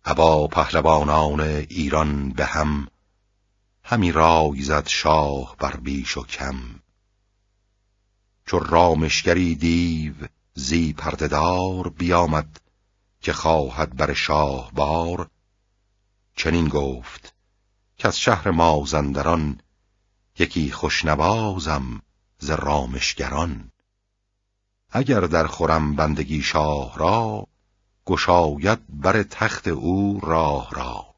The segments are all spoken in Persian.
ابا پهلوانان ایران به هم، همی رای زد شاه بر بیش و کم. چو رامشگری دیو زی پرده دار، بیامد که خواهد بر شاه بار. چنین گفت که از شهر مازندران، یکی خوشنوازم ز رامشگران. اگر در خورم بندگی شاه را، گشاید بر تخت او راه را.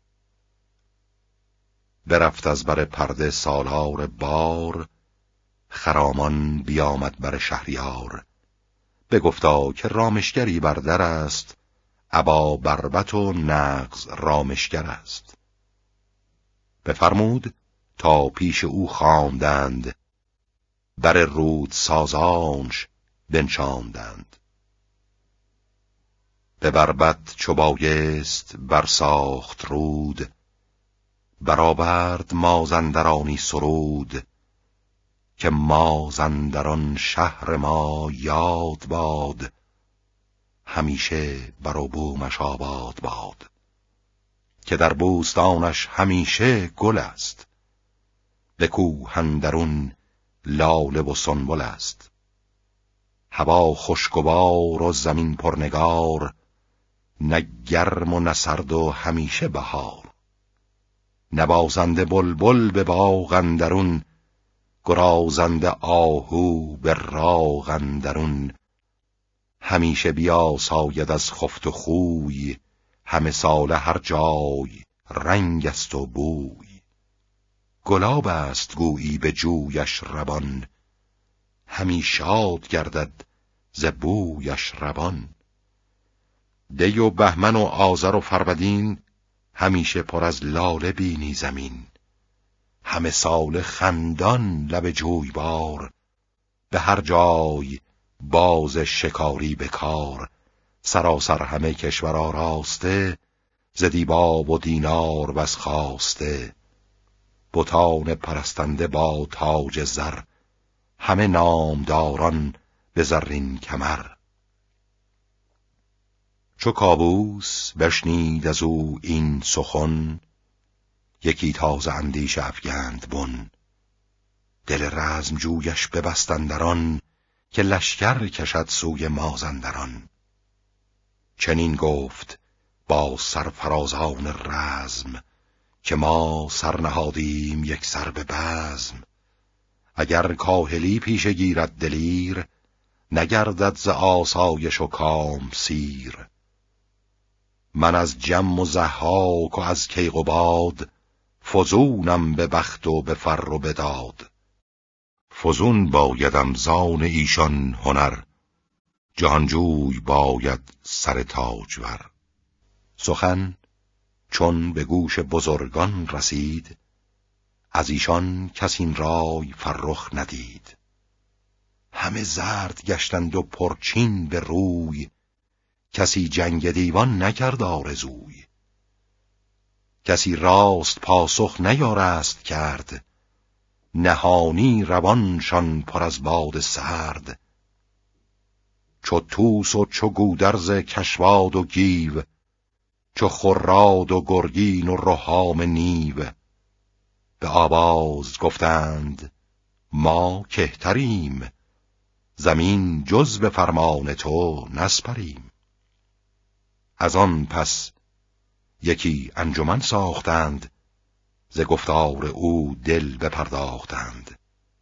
برفت از بر پرده سالار بار، خرامان بیامد بر شهریار. بگفتا که رامشگری بر در است، ابا بربط و نغز رامشگر است. بفرمود تا پیش او خواندند، بر رود سازانش بنشاندند. به بربط چو بایست برساخت رود، برآورد مازندرانی سرود. که مازندران شهر ما یاد باد، همیشه بر و بومش آباد باد. که در بوستانش همیشه گل است، به کوه اندرون لاله و سنبل است. هوا خوشگوار و زمین پرنگار، نه گرم و نه سرد و همیشه بهار. نوازنده بلبل به باغ اندرون، گرازنده آهو به راغ اندرون. همیشه بیاساید از خفت و خوی، همه ساله هر جای رنگ است و بوی. گلاب است گویی به جویش روان، همی شاد گردد ز بویش روان. دی و بهمن و آذر و فرودین، همیشه پر از لاله بینی زمین. همه ساله خندان لب جویبار، به هر جای باز شکاری بکار. سراسر همه کشور آراسته، ز دیبا و دینار بس خواسته. بتان پرستنده با تاج زر، همه نامداران به زرین کمر. چو کاووس بشنید از او این سخن، یکی تازه اندیشه افگند بن. دل رزم جویش ببست اندران، که لشکر کشد سوی مازندران. چنین گفت با سرفرازان رزم، که ما سر نهادیم یک سر به بزم. اگر کاهلی پیشه گیرد دلیر، نگردد ز آسایش و کام سیر. من از جم و ضحاک و از کیقباد، فزونم به بخت و به فر و به داد. فزون بایدم زان ایشان هنر، جهانجوی باید سر تاجور. سخن چون به گوش بزرگان رسید، از ایشان کس این رای فرخ ندید. همه زرد گشتند و پرچین به روی، کسی جنگ دیوان نکرد آرزوی. کسی راست پاسخ نیارست کرد، نهانی روانشان پر از باد سرد. چو طوس و چو گودرز کشواد و گیو، چو خراد و گرگین و رهام نیو. به آواز گفتند ما کهتریم، زمین جز به فرمان تو نسپریم. از آن پس یکی انجمن ساختند، ز گفتار او دل بپرداختند.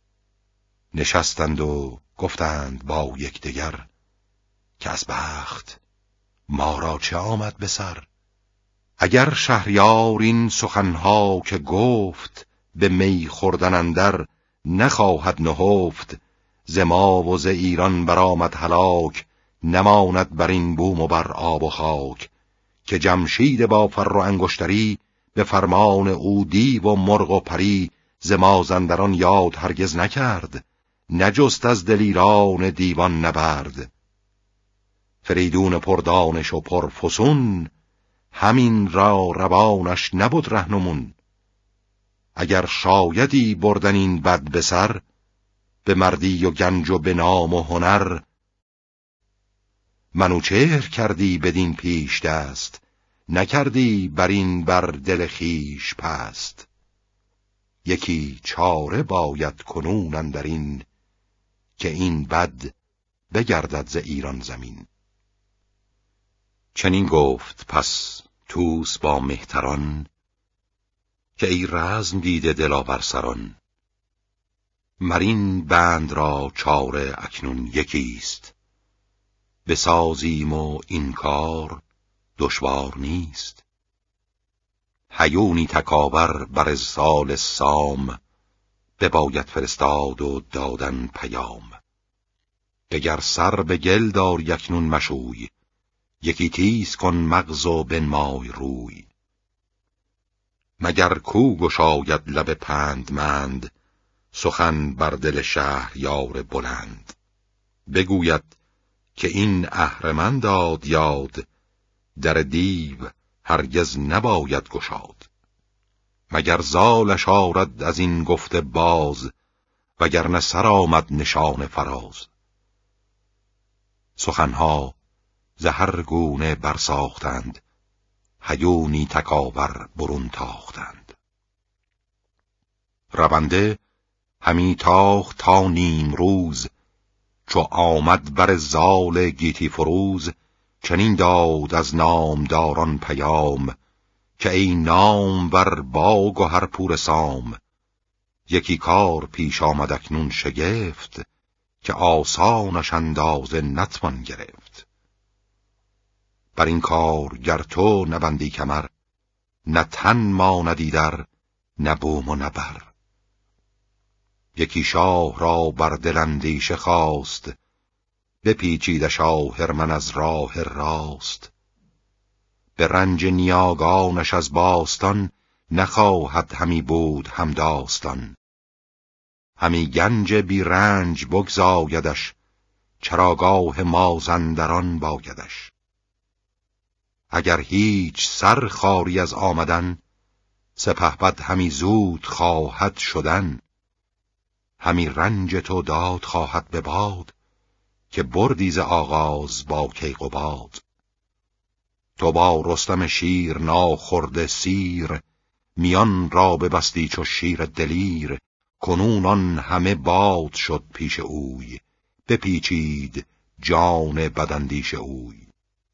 نشستند و گفتند با یکدیگر، که از بخت ما را چه آمد به سر. اگر شهریار این سخنها که گفت، به می خوردن اندر نخواهد نهفت. ز ما و ز ایران برآمد هلاک، نماند بر این بوم و بر آب و خاک. که جمشید با فر و انگشتری، به فرمان او دیو و مرغ و پری. ز مازندران یاد هرگز نکرد، نجست از دلیران دیوان نبرد. فریدون پردانش و پرفسون، همین را روانش نبود رهنمون. اگر شایدی بردن این بد به سر، به مردی و گنج و به نام و هنر. منوچهر کردی بدین پیش دست، نکردی بر این بر دل خویش پست. یکی چاره باید کنون اندرین، که این بد بگردد ز ایران زمین. چنین گفت پس طوس با مهتران، که ای رزم دیده دلاور سران. مرین بند را چاره اکنون یکیست، بسازیم و این کار دشوار نیست. هیونی تکاور بر سال سام، بباید فرستاد و دادن پیام. دگر سر به گل دار یکنون مشوی، یکی تیز کن مغز و بنمای روی. مگر کو گشاید لب پندمند، سخن بر دل شهریار بلند. بگوید که این اهرمن داد یاد، در دیو هرگز نباید گشاد. مگر زالش آرد از این گفته باز، وگرنه سر آمد نشان فراز. سخنها ز هر گونه برساختند، هیونی تکاور برون تاختند. رونده همی تاخت تا نیم روز، چو آمد بر زال گیتی فروز. چنین داد از نامداران پیام، که ای نامور با گهر پور سام. یکی کار پیش آمد اکنون شگفت، که آسانش اندازه نتوان گرفت. بر این کار گر تو نبندی کمر، نه تن ماندی در، نه بوم و نه بر. یکی شاه را بر دل اندیشه خواست، بپیچیدش آهرمن از راه راست. به رنج نیاگانش از باستان، نخواهد همی بود هم داستان. همی گنج بی رنج بگزایدش، چراگاه مازندران بایدش. اگر هیچ سر خاری از آمدن، سپهبد همی زود خواهد شدن. همی رنج تو داد خواهد به باد، که بردی ز آغاز با کیقباد. تو با رستم شیر ناخورده سیر، میان را ببستی چو شیر دلیر. کنون آن همه باد شد پیش اوی، بپیچید جان بداندیش اوی.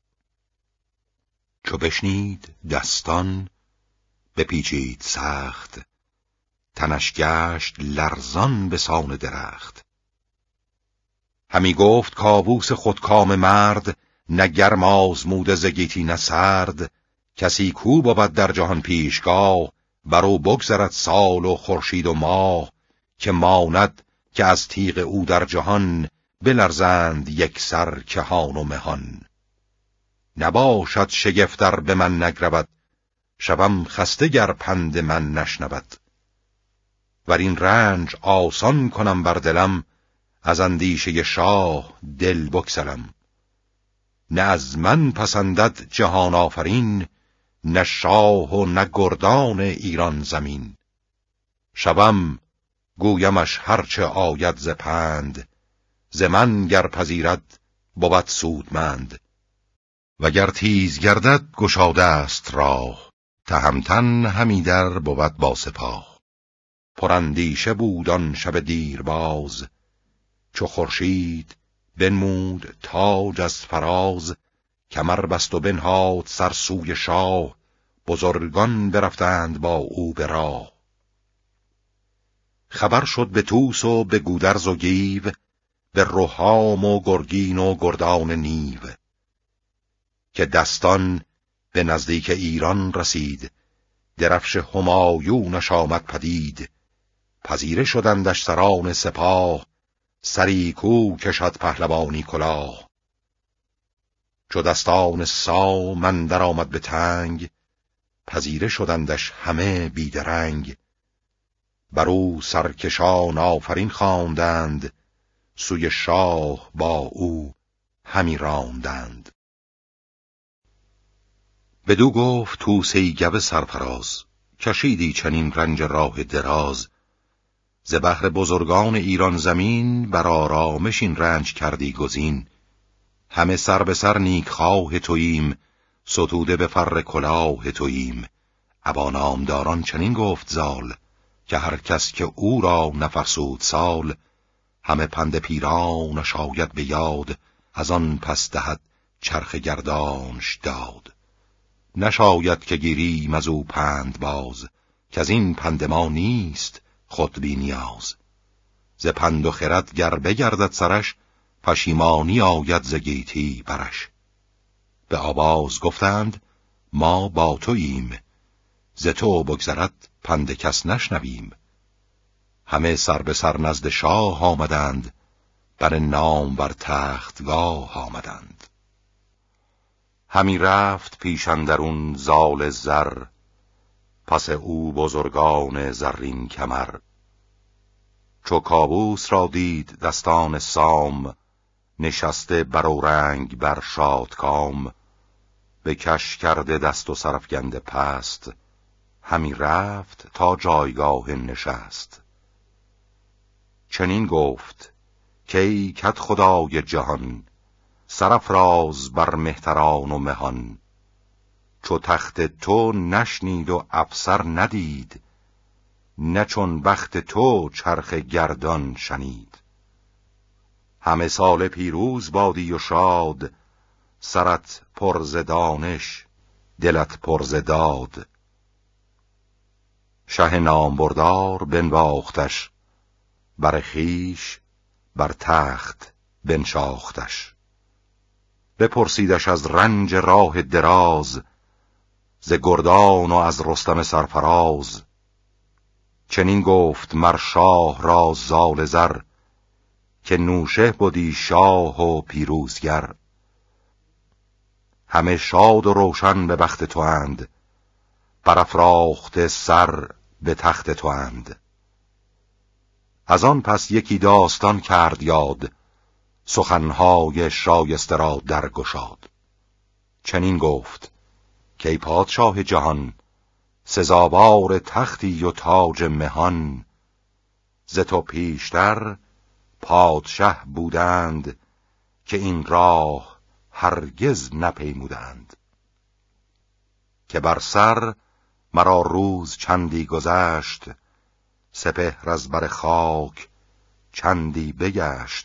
چو بشنید دستان بپیچید سخت، تنش گشت لرزان به سان درخت. همی گفت کاووس خودکام مرد، نه گرم آزموده ز گیتی نه سرد. کسی کو بود در جهان پیشگاه، برو بگذرد سال و خورشید و ماه. که ماند که از تیغ او در جهان، بلرزند یک سر کهان و مهان. نباشد شگفتر به من نگرود، شوم خسته گر پند من نشنود. ور این رنج آسان کنم بر دلم، از اندیشه شاه دل بکسلم. نه از من پسندد جهان آفرین، نه شاه و نه گردان ایران زمین. شوم گویمش هرچه آید ز پند، ز من گر پذیرد بود سودمند. وگر تیز گردد گشاده است راه، تهمتن همی در بود با سپاه. پراندیشه بود آن شب دیرباز، چو خورشید بنمود تاج از فراز. کمر بست و بنهاد سر سوی شاه، بزرگان برفتند با او به راه. خبر شد به طوس و به گودرز و گیو، به رهام و گرگین و گردان نیو. که دستان به نزدیک ایران رسید، درفش همایونش آمد پدید. پذیره شدندش سران سپاه، سری کو کشد پهلوانی کلاه. چو دستان سام اندر آمد به تنگ، پذیره شدندش همه بیدرنگ. برو سرکشان آفرین خواندند، سوی شاه با او همی راندند. بدو گفت طوس ای گو سرفراز، کشیدی چنین رنج راه دراز. ز بهر بزرگان ایران زمین، بر آرامش این رنج کردی گزین. همه سر به سر نیک خواه توییم، ستوده به فر کلاه توییم. ابا نامداران چنین گفت زال، که هر کس که او را نفرسود سال، همه پند پیرانش آید به یاد، از آن پس دهد چرخ گردانش داد. نشاید که گیریم از او پند باز، که از این پند ما نیست خود بی نیاز. ز پند و خرد گر بگردد سرش، پشیمانی آید ز گیتی برش. به آواز گفتند ما با توییم، ز تو بگذرد پند کس نشنویم. همه سر به سر نزد شاه آمدند، بر نام بر تختگاه آمدند. همی رفت پیش اندرون زال زر، پس او بزرگان زرین کمر. چو کاووس را دید دستان سام، نشسته بر اورنگ بر شادکام. به کش کرده دست و سرافگنده پست، همی رفت تا جایگاه نشست. چنین گفت کی کد خدای جهان، سرافراز بر مهتران و مهان. چو تخت تو نشنید و افسر ندید، نه چون بخت تو چرخ گردان شنید. همه سال پیروز بادی و شاد، سرت پر ز دانش دلت پر ز داد. شه نامبردار بنواختش، بر خویش بر تخت بنشاختش. بپرسیدش از رنج راه دراز، ز گردان و از رستم سرفراز. چنین گفت مر شاه را زال زر، که نوشه بودی شاه و پیروزگر. همه شاد و روشن به بخت تو اند، برافراخته سر به تخت تو اند. از آن پس یکی داستان کرد یاد، سخنهای شایسته را درگشاد. چنین گفت که ای پادشاه جهان، سزاوار تختی و تاج مهان. ز تو پیشتر پادشه بودند، که این راه هرگز نپیمودند. که بر سر مرا روز چندی گذشت، سپهر از بر خاک چندی بگشت.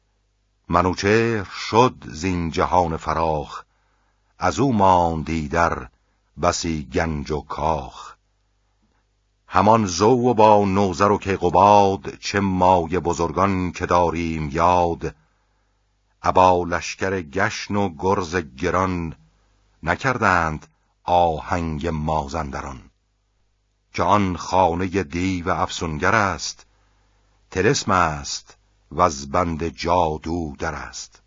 منوچهر شد زین جهان فراخ، از او ماندی در بسی گنج و کاخ. همان زو و با نوذر و کیقباد، چه مایه بزرگان که داریم یاد. ابا لشکر گشن و گرز گران، نکردند آهنگ مازندران. که آن خانه دیو افسونگر است، طلسم است و از بند جادو در است.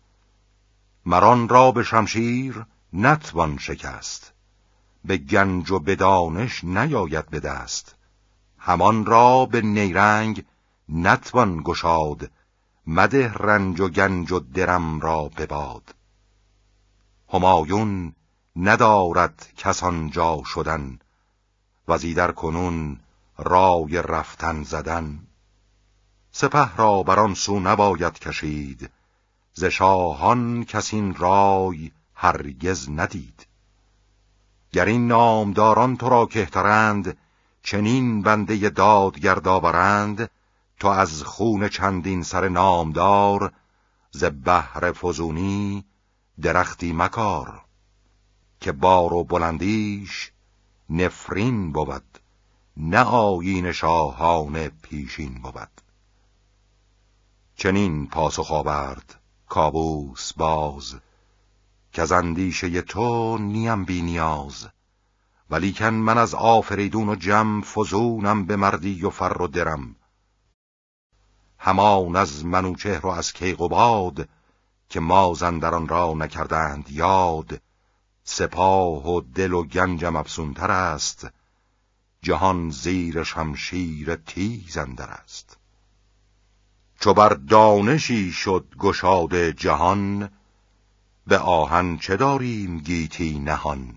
مران را به شمشیر نتوان شکست، به گنج و به دانش نیاید به دست. همان را به نیرنگ نتوان گشاد، مده رنج و گنج و درم را به باد. همایون ندارد کسان جا شدن، وزیدر کنون رای رفتن زدن. سپه را بران سو نباید کشید، ز شاهان کسین رای هرگز ندید. گر این نامداران تو را کهترند، چنین بنده دادگرد آورند. تو از خون چندین سر نامدار، ز بهر فزونی درختی مکار. که بار و بلندیش نفرین بود، نه آیین شاهان پیشین بود. چنین پاسخ آورد کاووس باز، که از اندیشه تو نیم بی نیاز. ولیکن من از آفریدون و جم، فزونم به مردی و فر و درم. همان از منوچهر و از کیقباد، که مازندران را نکردند یاد. سپاه و دل و گنجم افزونتر است، جهان زیر شمشیر تیز اندر است. چو بر دانشی شد گشاد جهان، به آهن چه داریم گیتی نهان.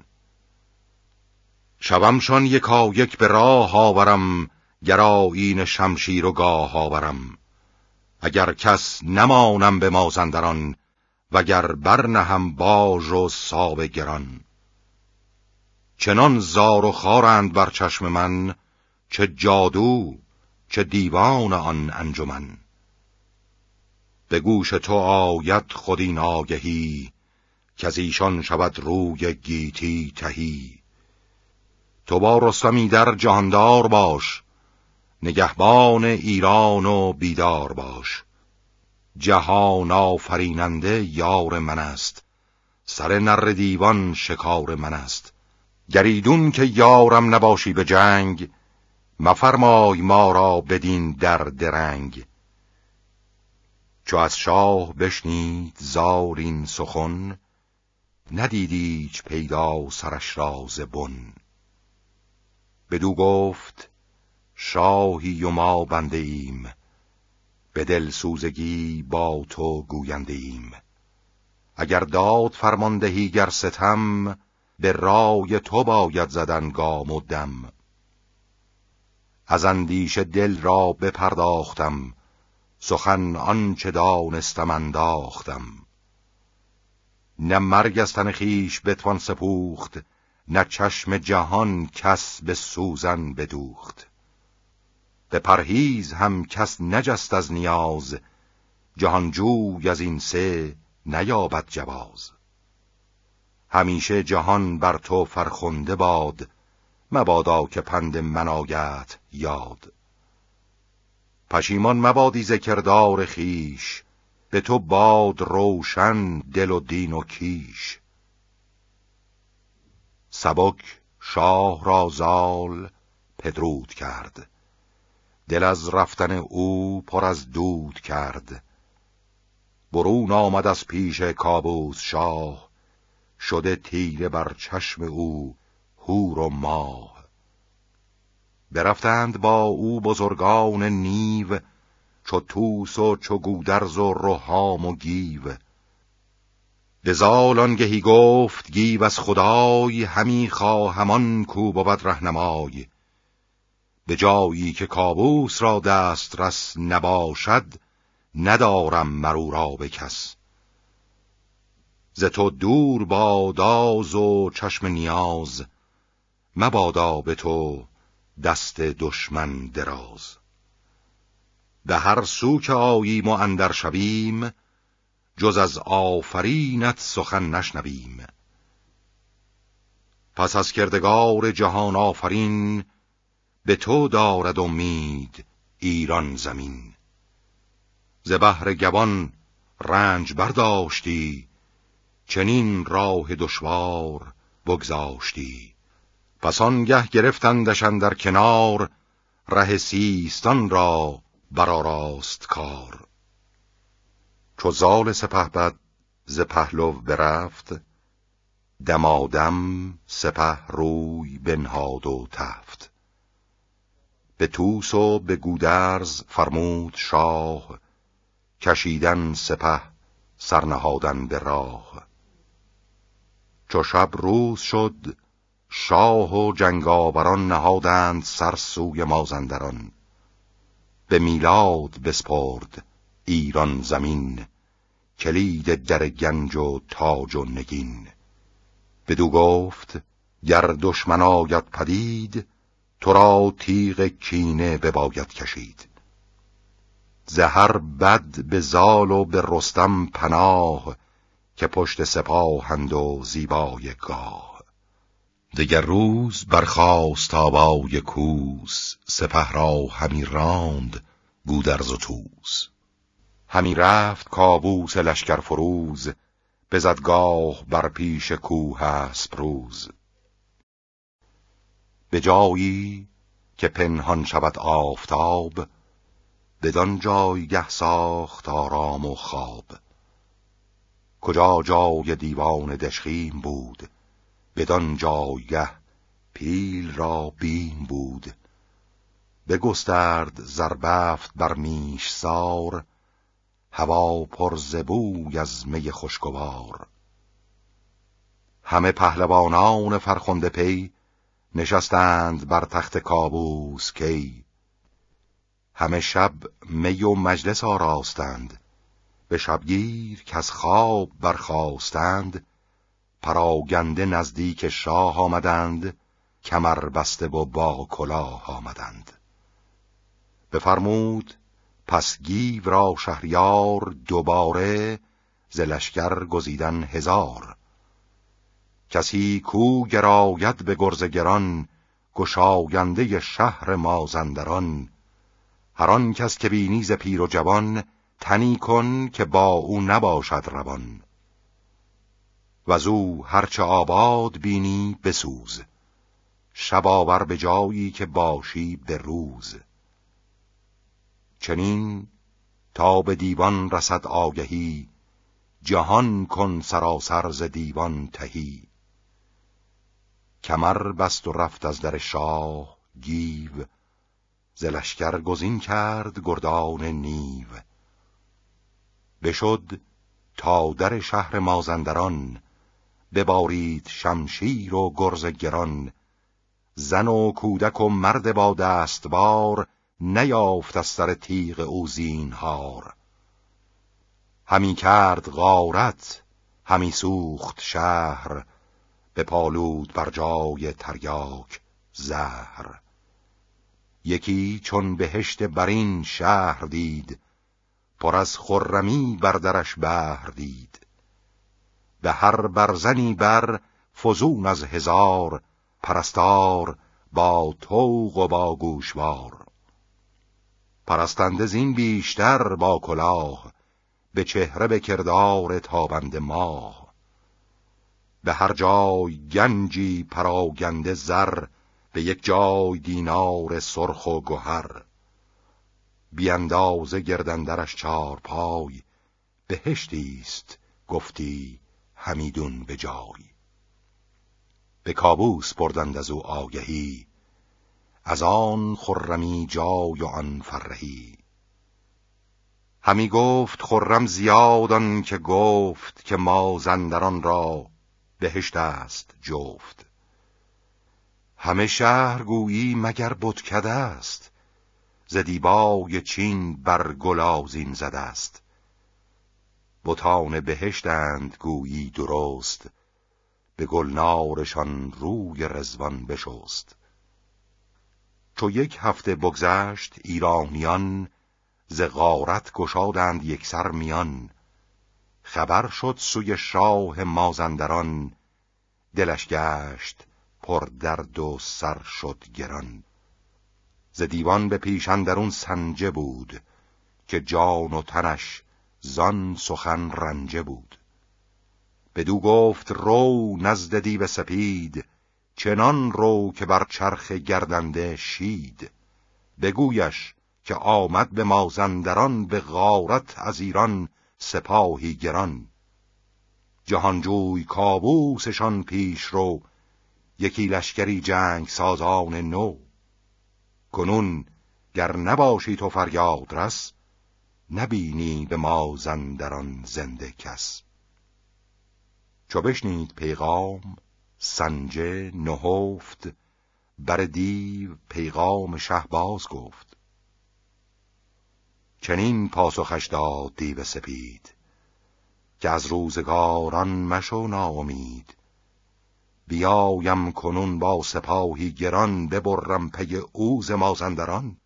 شومشان یکا یک به راه آورم، گر آیین شمشیر و گاه آورم. اگر کس نمانم به مازندران، وگر برنهم باژ و ساو گران. چنان زار و خارند بر چشم من، چه جادو چه دیوان آن انجمن. به گوش تو آید خود این آگهی، که از ایشان شود روی گیتی تهی. تو با رستمی در جهاندار باش، نگهبان ایران و بیدار باش. جهان آفریننده یار من است، سر نره دیوان شکار من است. گریدون که یارم نباشی به جنگ، مفرمای ما را بدین در درنگ. چو از شاه بشنید زار این سخن، ندید ایچ پیدا سرش را ز بن. بدو گفت شاهی و ما بنده ایم، به دل سوزگی با تو گوینده ایم. اگر داد فرماندهی گر ستم، به رای تو باید زدن گام و دم. از اندیشه دل را بپرداختم، سخن آنچه دانستم انداختم. نه مرگ از تن خویش بتوان سپوخت، نه چشم جهان کس به سوزن بدوخت. به پرهیز هم کس نجست از نیاز، جهانجوی از این سه نیابد جواز. همیشه جهان بر تو فرخنده باد، مبادا که پند من آید یاد. پشیمان مبادی ز کردار خویش، به تو باد روشن دل و دین و کیش. سبک شاه را زال پدرود کرد، دل از رفتن او پر از دود کرد. برون آمد از پیش کاووس شاه، شده تیره بر چشم او هور و ماه. برفتند با او بزرگان نیو، چو طوس و چو گودرز و رهام و گیو. به زال آنگهی گفت گیو از خدای، همی خواهم آن کو بود رهنمای. به جایی که کاووس را دست رس نباشد، ندارم مرو را به کس. ز تو دور باداز و چشم نیاز، مبادا به تو دست دشمن دراز. به هر سو که آییم و اندر شویم، جز از آفرینت سخن نشنویم. پس از کردگار جهان آفرین، به تو دارد امید ایران زمین. ز بهر گوان رنج برداشتی، چنین راه دشوار بگذاشتی. پس آنگه گرفتندش اندر کنار، ره سیستان را برآراست کار. چو زال سپهبد ز پهلو برفت، دمادم سپه روی بنهاد و تفت. به طوس و به گودرز فرمود شاه، کشیدن سپه سرنهادن به راه. چو شب روز شد شاه و جنگاوران، نهادند سر سوی مازندران. به میلاد بسپرد ایران زمین، کلید در گنج و تاج و نگین. بدو گفت گر دشمن آید پدید، تو را تیغ کینه بباید کشید. ز هر بد به زال و به رستم پناه، که پشت سپاهند و زیبای گاه. دگر روز برخاست آوای کوس، سپه را همی راند گودرز و طوس. همی رفت کاووس لشکر فروز، بزد گاه بر پیش کوه اسپروز. به جایی که پنهان شود آفتاب، بدان جایگه ساخت آرام و خواب. کجا جای دیوان دژخیم بود، بدان جایگه پیل را بیم بود. بگسترد زربفت بر میش سار، هوا پر ز بوی از می خوشگوار. همه پهلوانان فرخنده پی، نشستند بر تخت کاووس کی. همه شب می و مجلس آراستند، به شبگیر که از خواب برخاستند، پراگنده نزدیک شاه آمدند، کمر بسته و با کلاه آمدند. بفرمود پس گیو را شهریار، دوباره ز لشکر گزیدن 1000. کسی کو گراید به گرز گران، گشاینده شهر مازندران. هر آن کس که بینی ز پیر و جوان، تنی کن که با او نباشد روان. وزو هرچه آباد بینی بسوز، شب آور به جایی که باشی به روز. چنین تا به دیوان رسد آگهی، جهان کن سراسر ز دیوان تهی. کمر بست و رفت از در شاه گیو، ز لشکر گزین کرد گردان نیو. بشد تا در شهر مازندران، ببارید شمشیر و گرز گران. زن و کودک و مرد با دستبار، نیافت از سر تیغ او زینهار. همی کرد غارت همی سوخت شهر، به پالود بر جای تریاک زهر. یکی چون بهشت برین شهر دید، پر از خرمی بر درش بهر دید. به هر برزنی بر فزون از 1000، پرستار با طوق و با گوشوار. پرستنده زین بیشتر با کلاه، به چهره به کردار تابنده ماه. به هر جای گنجی پراگنده زر، به یک جای دینار سرخ و گوهر. بی اندازه گردندرش 4 پای، بهشتیست گفتی همیدون به جای. به کابوس بردند از او آگهی، از آن خرمی جای و آن فرهی. همی گفت خرم زیادان که گفت، که مازندران را بهشت است جفت. همه شهر گویی مگر بتکده است، ز دیبای چین بر گلازین زده است. بتان بهشتند گویی درست، به گلنارشان روی رضوان بشست. چو 1 هفته بگذشت ایرانیان، ز غارت گشادند یکسر میان. خبر شد سوی شاه مازندران، دلش گشت پر درد و سر شد گران. ز دیوان به پیش اندرون سنجه بود، که جان و تنش زان سخن رنجه بود. بدو گفت رو نزد دیو سپید، چنان رو که بر چرخ گردنده شید. بگویش که آمد به مازندران، به غارت از ایران سپاهی گران. جهانجوی کابوسشان پیش رو، یکی لشکری جنگ سازان نو. کنون گر نباشی تو فریاد رس، نبینی به مازندران زنده کس. چو بشنید پیغام سنجه نهفت، بر دیو پیغام شه باز گفت. چنین پاسخش داد دیو سپید، که از روزگاران مشو ناامید. بیایم کنون با سپاهی گران، ببرم پی او ز مازندران.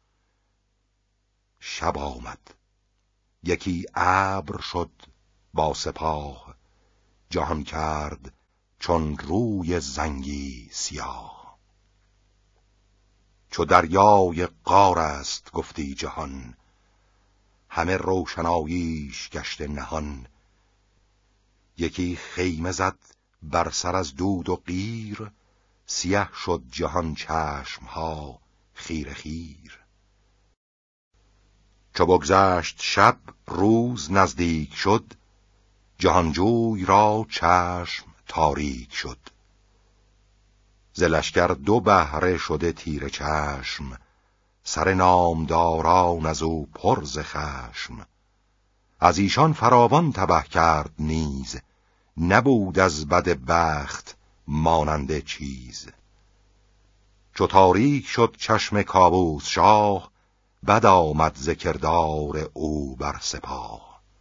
شب آمد یکی ابر شد با سپاه، جهان کرد چون روی زنگی سیاه. چو دریای قار است گفتی جهان، همه روشناییش گشته نهان. یکی خیمه زد بر سر از دود و قیر، سیه شد جهان چشمها خیره خیر. چو بگذشت شب روز نزدیک شد، جهانجوی را چشم تاریک شد. ز لشکر 2 بهره شده تیره چشم، سر نامداران از او پر ز خشم. از ایشان فراوان تبه کرد نیز، نبود از بد بخت ماننده چیز. چو تاریک شد چشم کابوس شاه، بد آمد ز کردار او بر سپاه.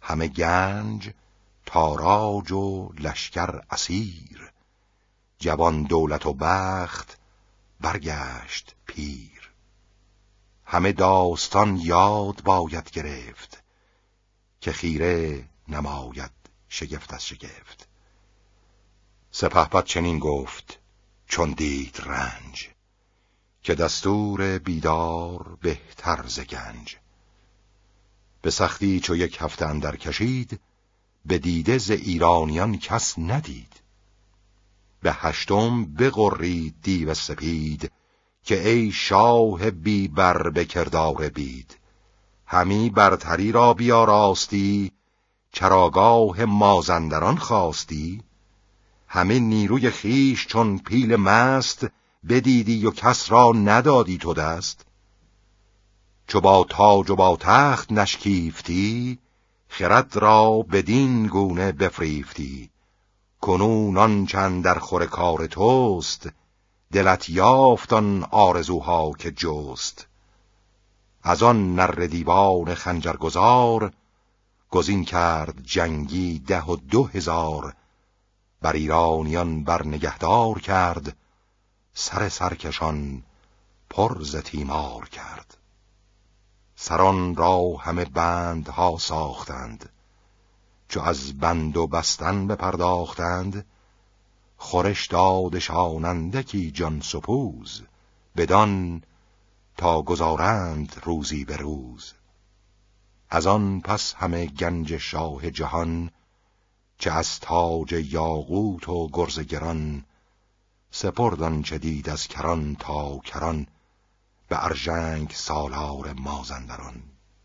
همه گنج تاراج و لشکر اسیر، جوان دولت و بخت برگشت پیر. همه داستان یاد باید گرفت، که خیره نماید شگفت از شگفت. سپهبد چنین گفت چون دید رنج، که دستور بیدار بهتر ز گنج. به سختی چو 1 هفته اندر کشید، به دیده ز ایرانیان کس ندید. به 8م بغرید دیو سپید، که ای شاه بی بر به کردار بید. همی برتری را بیاراستی، چراگاه مازندران خواستی. همه نیروی خیش چون پیل مست، بدیدی و کس را ندادی تو دست. چو با تاج و با تخت نشکیفتی، خرد را بدین گونه بفریفتی. کنون آنچه اندر خور کار توست، دلت یافت آن آرزوها که جست. از آن نره دیوان خنجرگزار، گزین کرد جنگی 10,002,000. بر ایرانیان بر نگهدار کرد، سرکشان پر ز تیمار کرد. سران را همه بندها ساختند، چو از بند و بستن بپرداختند. خورش دادشان اندکی جان سپوز، بدان تا گذارند روزی به روز. از آن پس همه گنج شاه جهان، چه از تاج یاقوت و گرز گران. سپرد آنچه دید از کران تا کران، به ارژنگ سالار مازندران.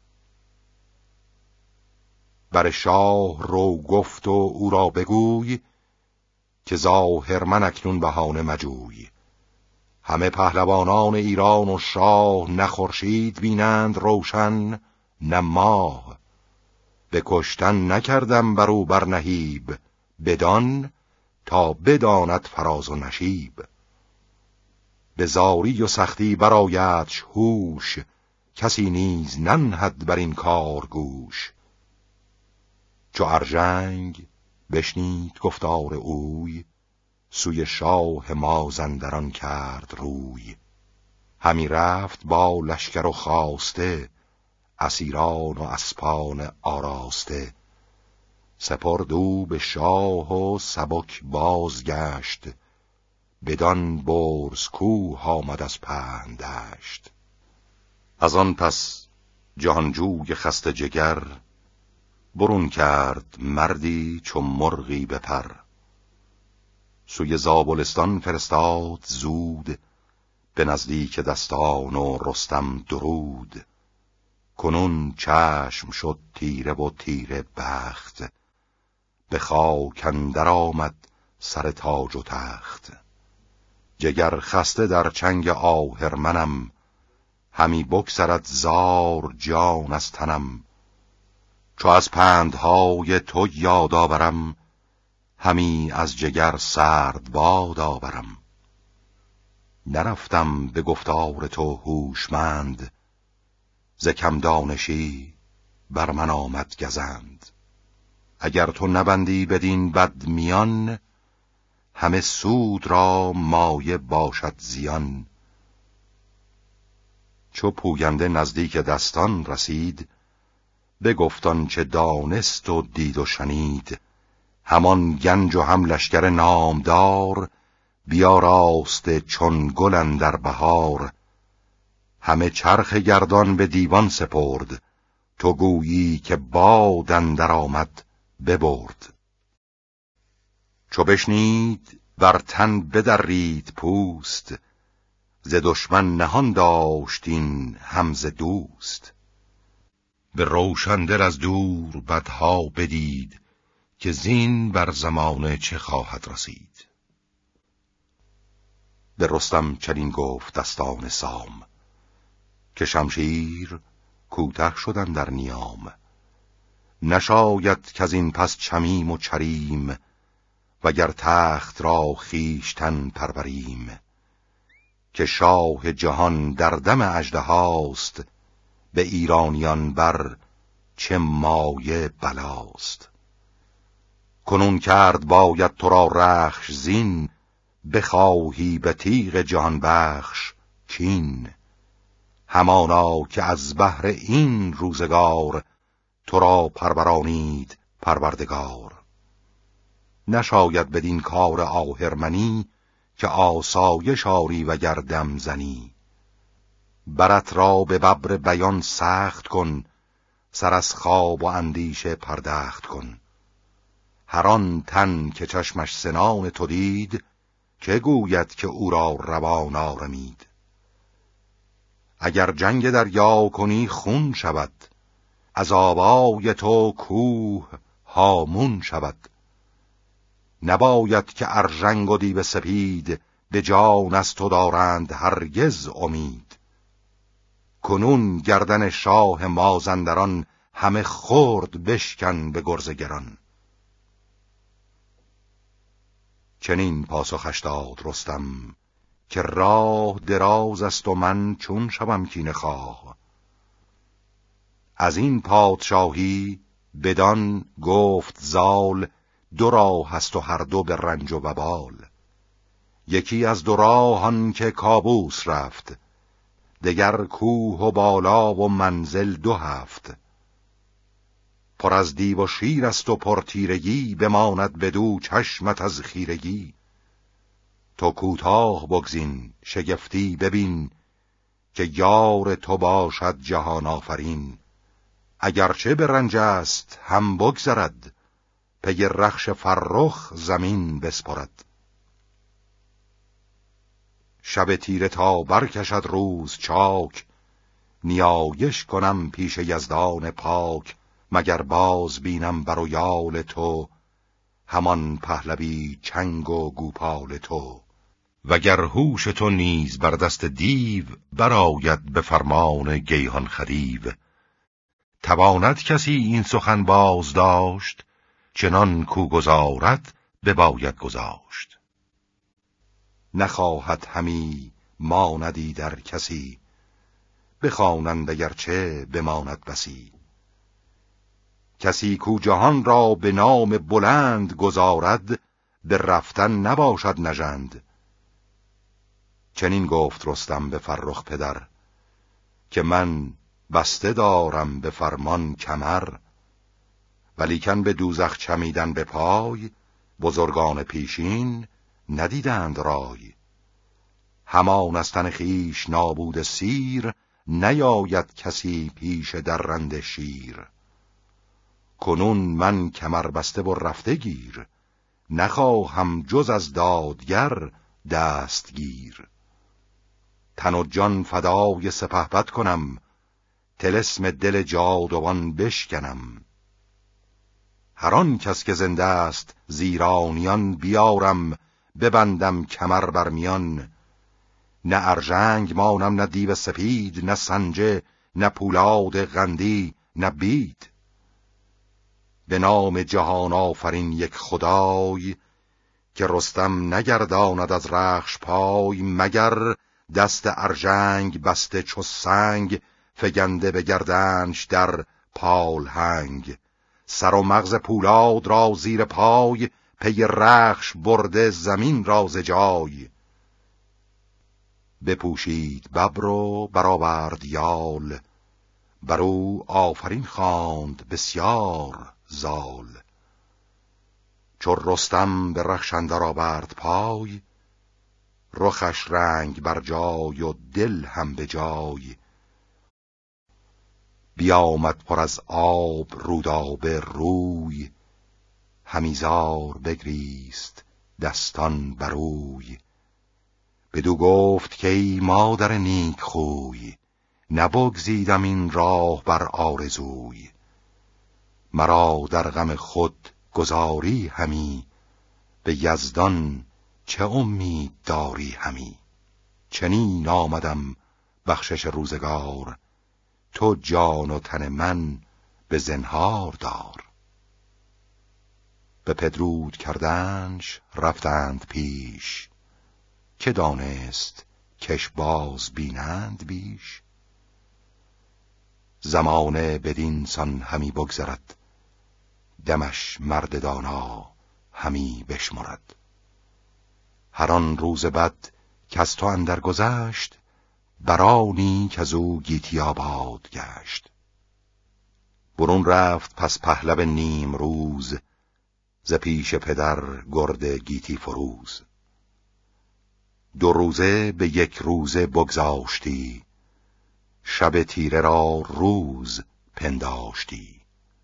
بر شاه رو گفت و او را بگوی، که ظاهر من اکنون بهانه مجوی. همه پهلوانان ایران و شاه، نه خورشید بینند روشن نه ماه. به کشتن نکردم بر او بر نهیب، بدان تا بداند فراز و نشیب. به زاری و سختی برآیدش هوش، کسی نیز ننهد بر این کار گوش. چو ارژنگ بشنید گفتار اوی، سوی شاه مازندران کرد روی. همی رفت با لشکر و خواسته، اسیران و اسپان آراسته. سپرد او به شاه و سبک بازگشت، بدان برز کوه آمد از پهندشت. از آن پس جهانجوی خسته جگر، برون کرد مردی چو مرغی بپر. سوی زابلستان فرستاد زود، به نزدیک دستان و رستم درود. کنون چشم شد تیره و تیره بخت، به خاک اندر آمد سر تاج و تخت. جگر خسته در چنگ آهرمنم، همی بگسلد زار جان از تنم. چو از پندهای تو یاد آورم، همی از جگر سرد باد آورم. نرفتم به گفتار تو هوشمند، ز کم دانشی بر من آمد گزند. اگر تو نبندی بدین بد میان، همه سود را مایه باشد زیان. چو پوینده نزدیک دستان رسید، بگفت آنچه دانست و دید و شنید. همان گنج و هم لشکر نامدار، بیاراسته چون گل اندر بهار. همه چرخ گردان به دیوان سپرد، تو گویی که باد اندر آمد ببرد. چو بشنید بر تن بدرید پوست، ز دشمن نهان داشتین هم ز دوست. به روشندل از دور بدها بدید، که زین بر زمانه چه خواهد رسید. به رستم چنین گفت دستان سام، که شمشیر کوته شدن در نیام. نشاید که از این پس چمیم و چریم، وگر تخت را خیشتن پروریم. که شاه جهان در دم اژدهاست، به ایرانیان بر چه مایه بلاست. کنون کرد باید تو را رخش زین، بخواهی به تیغ جهان بخش کین. همانا که از بهر این روزگار، تو را پرورانید پروردگار. نشاید بدین کار آهرمنی، که آسایش آری و گردم زنی. برت را به ببر بیان سخت کن، سر از خواب و اندیشه پردخت کن. هر آن تن که چشمش سنان تو دید، که گوید که او را روان آرمید. اگر جنگ دریا کنی خون شود، از آوای تو کوه هامون شود. نباید که ارژنگ و دیو سپید، به جان از تو دارند هرگز امید. کنون گردن شاه مازندران، همه خرد بشکن به گرز گران. چنین پاسخش داد رستم، که راه دراز است و من چون شوم کینه خواه. از این پادشاهی بدان گفت زال، دو راه است و هر دو به رنج و وبال. یکی از دو راهان که کابوس رفت، دگر کوه و بالا و منزل دو هفت. پر از دیو و شیر است و پر تیرگی، بماند بدو چشمت از خیرگی. تو کوتاه بگزین شگفتی ببین، که یار تو باشد جهان آفرین. اگرچه به رنج است هم بگذرد، پی رخش فرخ زمین بسپرد. شب تیره تا برکشد روز چاک، نیایش کنم پیش یزدان پاک. مگر باز بینم بر و یال تو، همان پهلوی چنگ و گوپال تو. وگر هوش تو نیز بر دست دیو، برآید به فرمان گیهان خدیو. تواند کسی این سخن باز داشت، چنان کو گذارد بباید گذاشت. نخواهد همی ماندی در کسی، بخوانند اگرچه بماند بسی. کسی کو جهان را به نام بلند گذارد، به رفتن نباشد نژند. چنین گفت رستم به فرخ پدر، که من بسته دارم به فرمان کمر. ولیکن به دوزخ چمیدن به پای، بزرگان پیشین ندیدند رای. همان از تن خویش نابود سیر، نیاید کسی پیش درنده شیر. کنون من کمر بسته و رفته گیر، نخواهم جز از دادگر دستگیر. تن و جان فدای سپهبد کنم، طلسم دل جادوان بشکنم. هر آن کس که زنده است زیرانیان، بیارم ببندم کمر بر میان. نه ارژنگ مانم نه دیو سپید، نه سنجه نه پولاد غندی نه بید. به نام جهان آفرین یک خدای، که رستم نگرداند از رخش پای. مگر دست ارژنگ بسته چو سنگ، فگنده به گردنش در پالهنگ. سر و مغز پولاد را زیر پای، پی رخش برده زمین را ز جای. بپوشید ببر و برآورد یال، برو آفرین خواند بسیار زال. چو رستم به رخش اندر آورد پای، رخش رنگ بر جای و دل هم به جای. بیامد پر از آب رودابه روی، همیزار بگریست دستان بروی. بدو گفت که ای مادر نیک خوی، نبگزیدم این راه بر آرزوی. مرا در غم خود گذاری همی، به یزدان چه امید داری همی. چنین آمدم بخشش روزگار، تو جان و تن من به زنهار دار. به پدرود کردنش رفتند پیش، که دانست کش باز بینند بیش. زمانه بدین سان همی بگذرد، دمش مرد دانا همی بشمرد. هر آن روز بد کز تو اندر گذشت، برانی کز او گیتی آباد گشت. برون رفت پس پهلو نیم روز، ز پیش پدر گرد گیتی فروز. 2 روزه به 1 روزه بگذاشتی، شب تیره را روز پنداشتی.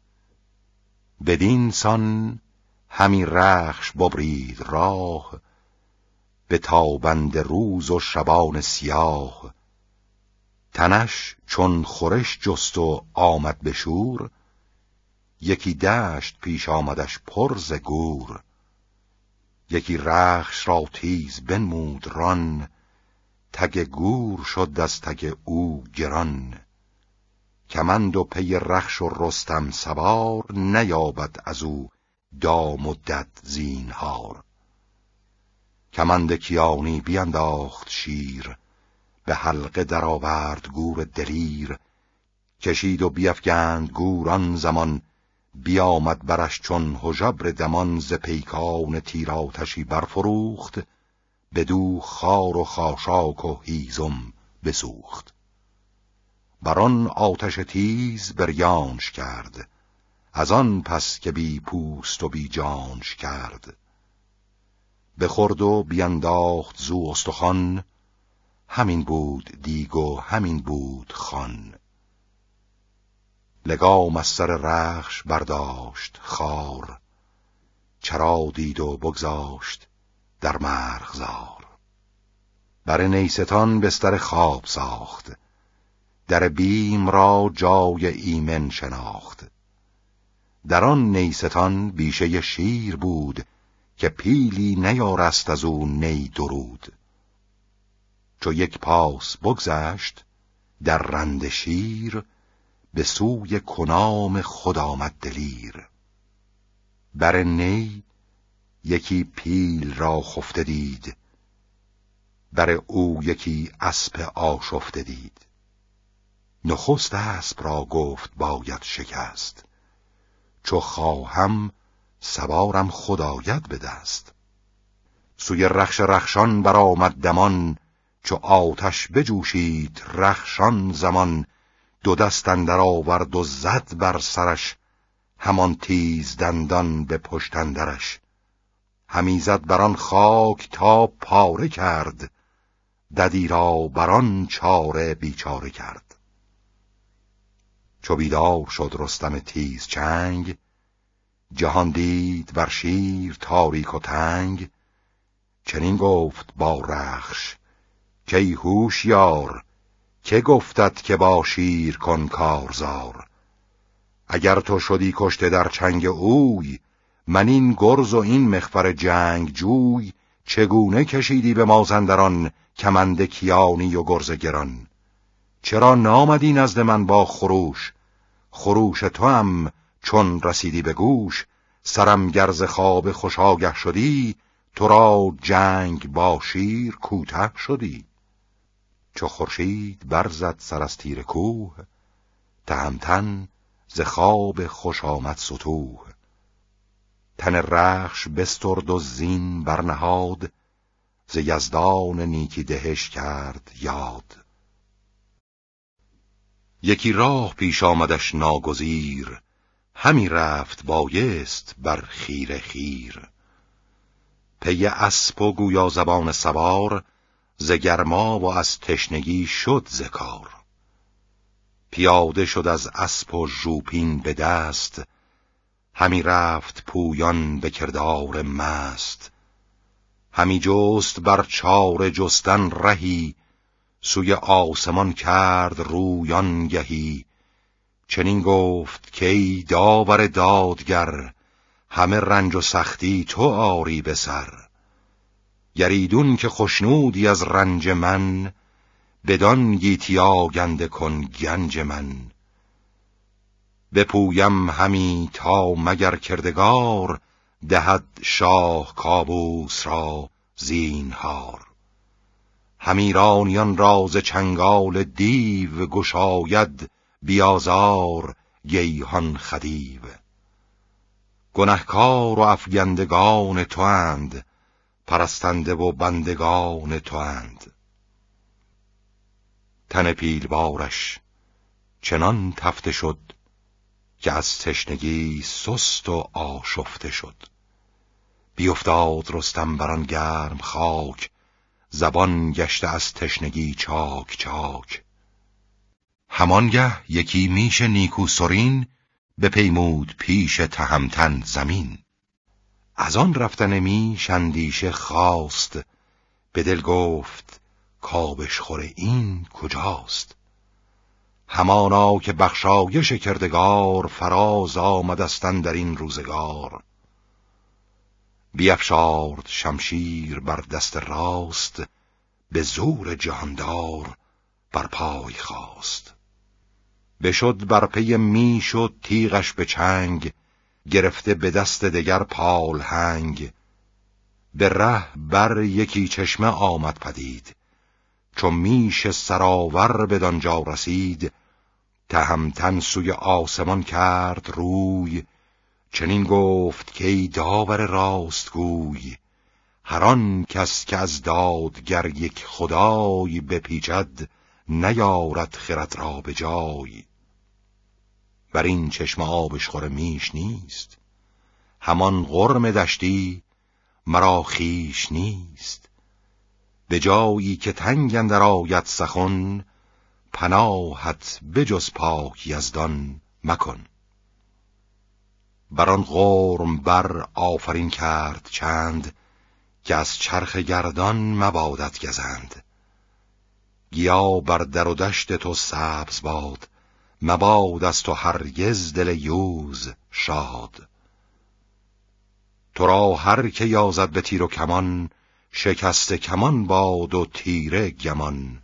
بدین سان همی رخش ببرید راه، به تابنده روز و شبان سیاه. تنش چون خورش جست و آمد به شور، یکی دشت پیش آمدش پر ز گور. یکی رخش را تیز بنمود ران، تگ گور شد از تگ او گران. کمند و پی رخش و رستم سوار، نیابد از او دام و دد زینهار. کمند کیانی بینداخت شیر، به حلقه درآورد گور دلیر. کشید و بیفگند گور آن زمان، بیامد برش چون هژبر دمان. ز پیکان تیر آتشی برفروخت، بدو خار و خاشاک و هیزم بسوخت. بران آتش تیز بریانش کرد، از آن پس که بی پوست و بی جانش کرد. بخورد و بینداخت زو استخوان، همین بود دیگ و همین بود خوان. لگام از سر رخش برداشت خار، چرا دید و بگذاشت در مرغزار. بر نیستان بستر خواب ساخت، در بیم را جای ایمن شناخت. در آن نیستان بیشه شیر بود، که پیلی نیارست از او نی درود. چو 1 پاس بگذشت در رند شیر، به سوی کنام خود آمد دلیر. بر نی یکی پیل را خفته دید، بر او یکی اسپ آشفته دید. نخست اسپ را گفت باید شکست، چو خواهم سوارم خود آید به دست. سوی رخش رخشان برآمد دمان، چو آتش بجوشید رخشان زمان. 2 دست اندر آورد و زد بر سرش، همان تیز دندان به پشت اندرش. همی زد بران خاک تا پاره کرد، ددی را بران چاره بیچاره کرد. چو بیدار شد رستم تیز چنگ، جهان دید بر شیر تاریک و تنگ. چنین گفت با رخش کای هوشیار، که گفتت که با شیر کن کارزار. اگر تو شدی کشته در چنگ اوی، من این گرز و این مغفر جنگ جوی. چگونه کشیدی به مازندران، کمند کیانی و گرز گران؟ چرا نامدی نزد من با خروش؟ خروش تو هم چون رسیدی به گوش. سرم گرز خواب خوش آگه شدی، تو را جنگ با شیر کوته شدی. چو خورشید برزد سر از تیر کوه، تهمتن ز خواب خوش آمد ستوه. تن رخش بسترد و زین برنهاد، ز یزدان نیکی دهش کرد یاد. یکی راه پیش آمدش ناگزیر، همی رفت بایست بر خیر خیر. پی اسپ و گویا زبان سوار، ز گرما و از تشنگی شد ز کار. پیاده شد از اسپ و ژوپین به دست، همی رفت پویان به کردار مست. همی جست بر چاره جستن رهی، سوی آسمان کرد رویان گهی. چنین گفت که ای داور دادگر، همه رنج و سختی تو آری به سر. گریدون که خشنودی از رنج من، بدان گیتی آگنده کن گنج من. بپویم همی تا مگر کردگار، دهد شاه کاووس را زینهار. همی ایرانیان را ز چنگال دیو، گشاید بیازار گیهان خدیو. گنهکار و افگندگان تواند، پرستنده و بندگان تواند. تن پیلبارش چنان تفته شد، که از تشنگی سست و آشفته شد. بیفتاد رستم بران گرم خاک، زبان گشته از تشنگی چاک چاک. همانگه یکی میش نیکو سرین، بپیمود پیش تهمتن زمین. از آن رفتن میش اندیشه خاست، به دل گفت کآبشخور این کجاست. همانا که بخشایش کردگار، فراز آمدستن در این روزگار. بیفشارد شمشیر بر دست راست، به زور جهاندار بر پای خواست. بشد بر پی میش و تیغش به چنگ، گرفته به دست دگر پالهنگ. به ره بر یکی چشمه آمد پدید، چون میش سراور بدانجا رسید. تهمتن سوی آسمان کرد روی، چنین گفت که ای داور راستگوی. هر آن کس که از دادگر یک خدای، بپیچد نیارد خرد را به جای. بر این چشم آبشخور میش نیست، همان غرم دشتی مرا خویش نیست. به جایی که تنگ اندر آید سخن، پناهت بجز پاک یزدان مکن. بر آن غرم بر آفرین کرد چند، که از چرخ گردان مبادت گزند. گیا بر در و دشت تو سبز باد، مباد از تو هرگز دل یوز شاد. تو را هر که یازد به تیر و کمان، شکست کمان باد و تیره گمان.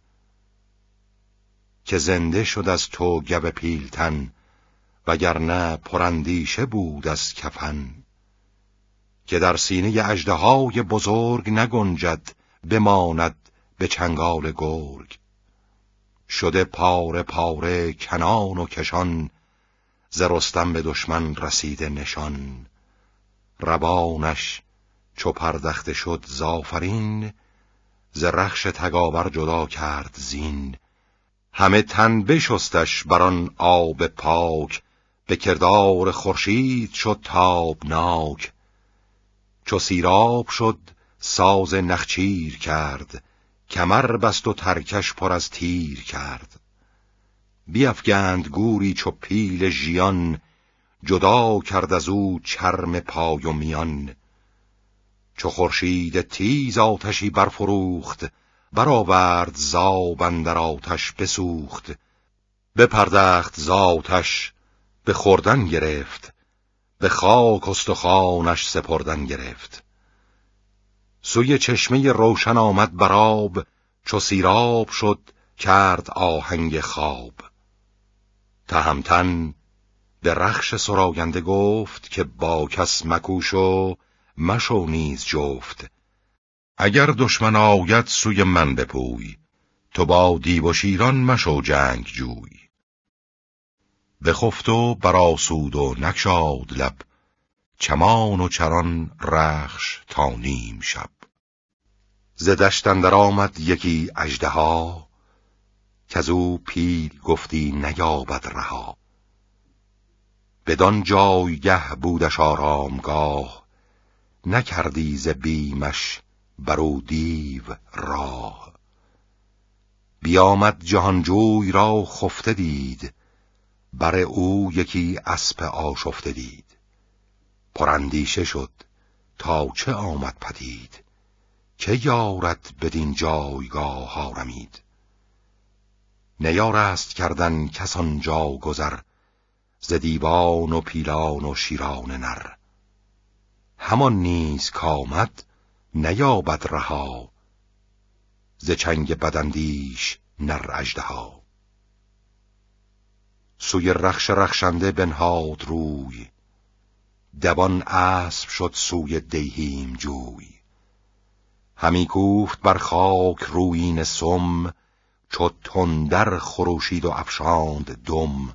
که زنده شد از تو گو پیلتن، وگرنه پراندیشه بود از کفن. که در سینه اژدهای بزرگ نگنجد، بماند به چنگال گرگ. شده پاره پاره کنان و کشان، ز رستم به دشمن رسیده نشان. روانش چو پردخته شد زآفرین، ز رخش تگاور جدا کرد زین. همه تن بشستش بران آب پاک، به کردار خورشید شد تابناک. چو سیراب شد ساز نخچیر کرد، کمر بست و ترکش پر از تیر کرد. بیفگند گوری چو پیل ژیان، جدا کرد از او چرم پای و میان. چو خورشید تیز آتشی برفروخت، برآورد ز آب اندر آتش بسوخت. بپردخت ز آتش به خوردن گرفت، به خاک استخوانش سپردن گرفت. سوی چشمه روشن آمد بر آب، چو سیراب شد کرد آهنگ خواب. تهمتن به رخش سراینده گفت، که با کس مکوش و مشو نیز جفت. اگر دشمن آید سوی من بپوی، تو با دیو و شیران مشو جنگ جوی. بخفت و برآسود و نگشاد لب، چمان و چران رخش تا نیم شب. ز دشت اندر آمد یکی اژدها، کزو پیل گفتی نیابد رها. بدان جایگه بودش آرامگاه، نکردی ز بیمش برو دیو راه. بیامد جهانجوی را خفته دید، بر او یکی اسپ آشفته دید. پراندیشه شد تا چه آمد پدید، که یارد بدین جایگاه آرمید. نیارست کردن کس آنجا گذر، ز دیوان و پیلان و شیران نر. همان نیز کامد نیابد رها، ز چنگ بداندیش نر اژدها. سوی رخش رخشنده بنهاد روی، دوان اسب شد سوی دیهیم جوی. همی کوفت بر خاک رویین سم، چو تندر خروشید و افشاند دم.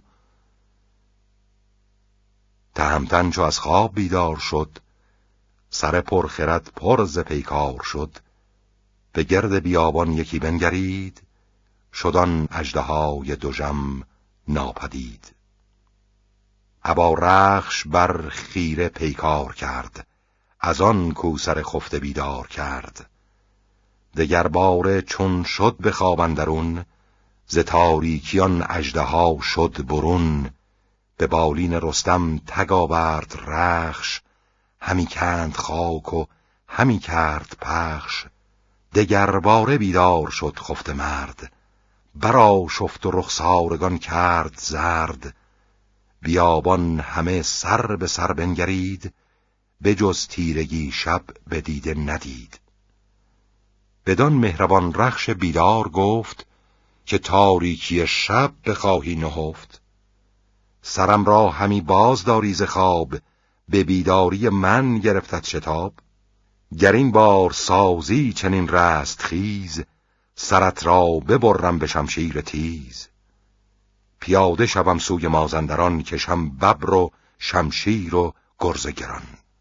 تهمتن چو از خواب بیدار شد، سر پرخرد پر ز پیکار شد. به گرد بیابان یکی بنگرید، شدان اژدهای دژم ناپدید. ابا رخش بر خیره پیکار کرد، از آن کو سر خفته بیدار کرد. دگر باره چون شد به خواب اندرون، ز تاریکی آن اژدها شد برون. به بالین رستم تگ آورد رخش، همی کند خاک و همی کرد پخش. دگر باره بیدار شد خفته مرد، برآشفت و رخسارگان کرد زرد. بیابان همه سر به سر بنگرید، به جز تیرگی شب به دیده ندید. بدان مهربان رخش بیدار گفت، که تاریکی شب بخواهی نهفت. سرم را همی باز داری ز خواب، به بیداری من گرفتت شتاب. گر این بار سازی چنین رست خیز، سرت را ببرم به شمشیر تیز. پیاده شوم سوی مازندران، کشم ببر و شمشیر و گرز گران.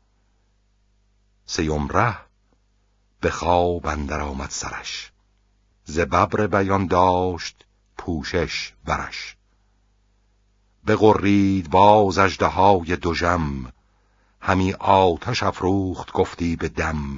سیم ره به خواب اندر آمد سرش، ز ببر بیان داشت پوشش برش. بغرید باز اژدهای دژم، همی آتش افروخت گفتی به دم.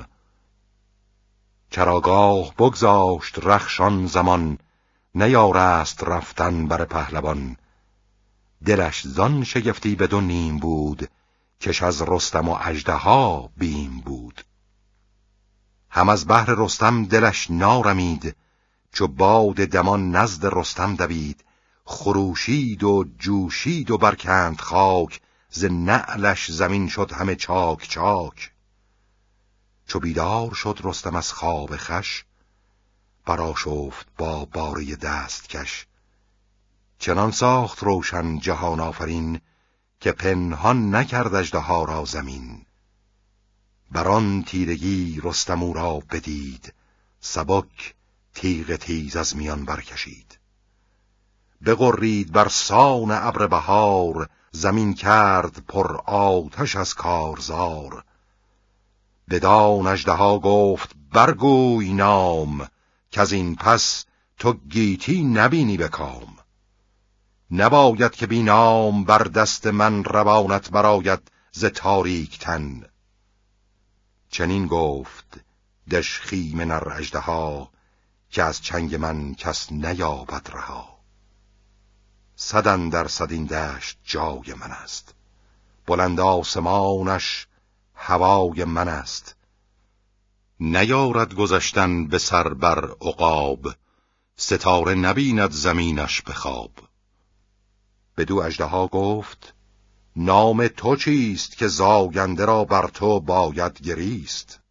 چراگاه بگذاشت رخشان زمان، نیارست رفتن بر پهلوان. دلش زان شگفتی به دو نیم بود، کش از رستم و اژدها بیم بود. هم از بهر رستم دلش نارمید، چو باد دمان نزد رستم دوید. خروشید و جوشید و برکند خاک، ز نعلش زمین شد همه چاک چاک. چو بیدار شد رستم از خواب خوش، برآشفت با باره دست کش. چنان ساخت روشن جهان آفرین، که پنهان نکرد اژدها را زمین. بران تیرگی رستم او را بدید، سبک تیغ تیز از میان برکشید. بغرید بر سان ابر بهار، زمین کرد پر آتش از کارزار. بدان اژدها گفت برگوی نام، کز این پس تو گیتی نبینی به کام. نباید که بی نام بر دست من، روانت براید ز تاریک تن. چنین گفت دژخیم نر اژدها، که از چنگ من کس نیابد رها. صد اندر صد این دشت جای من است، بلند آسمانش هوای من است. نیارد گذشتن به سر بر عقاب، ستاره نبیند زمینش به خواب. بدو اژدها گفت نام تو چیست، که زاینده را بر تو باید گریست.